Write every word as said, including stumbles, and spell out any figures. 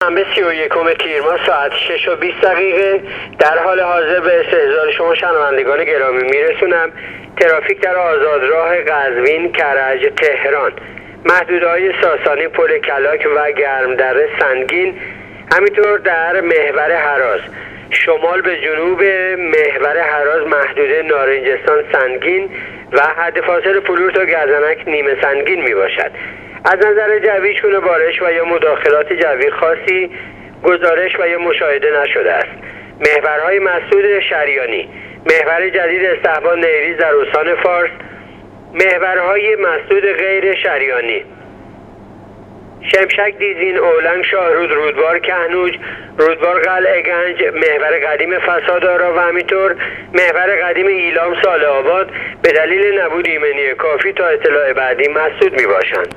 دوشنبه سی و یکم تیر ماه ساعت شش و بیست دقیقه در حال حاضر به استحضار شما شنوندگان گرامی میرسونم ترافیک در آزادراه قزوین کرج تهران، محدودهای ساسانی پل کلاک و گرمدره سنگین، همینطور در محور هراز شمال به جنوب محور هراز محدوده نارنجستان سنگین و حد فاصل فلور تا گردنک نیمه سنگین می باشد. از نظر جوی چون بارش و یا مداخلات جوی خاصی گزارش و یا مشاهده نشده است. محورهای مسدود شریانی، محور جدید استحبان نیریز در استان فارس، محورهای مسدود غیر شریانی شمشک دیزین اولنگ شاهرود رودبار کهنوج رودبار قلعه گنج، محور قدیم فسادآرا و همینطور محور قدیم ایلام ساله آباد به دلیل نبود ایمنی کافی تا اطلاع بعدی مسدود می باشند.